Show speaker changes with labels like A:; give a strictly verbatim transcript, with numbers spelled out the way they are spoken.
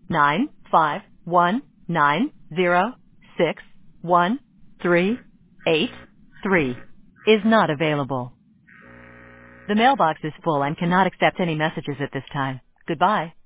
A: nine five one nine zero six one three eight three is not available. The mailbox is full and cannot accept any messages at this time. Goodbye.